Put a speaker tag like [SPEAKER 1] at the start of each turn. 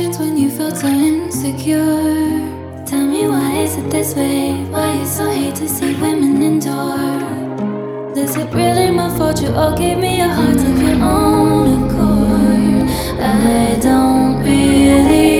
[SPEAKER 1] questions when you felt so insecure. Tell me, why is it this way? Why you so hate to see women endure? Is it really my fault you all gave me your hearts of your own accord? I don't really